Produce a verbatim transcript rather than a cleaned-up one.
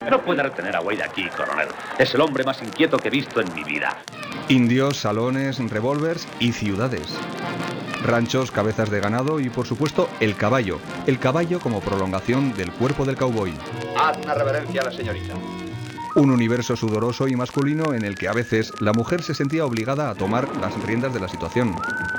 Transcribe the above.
No puede retener a Wade aquí, coronel. Es el hombre más inquieto que he visto en mi vida. Indios, salones, revólveres y ciudades. Ranchos, cabezas de ganado y, por supuesto, el caballo. El caballo como prolongación del cuerpo del cowboy. Haz una reverencia a la señorita. Un universo sudoroso y masculino en el que a veces la mujer se sentía obligada a tomar las riendas de la situación.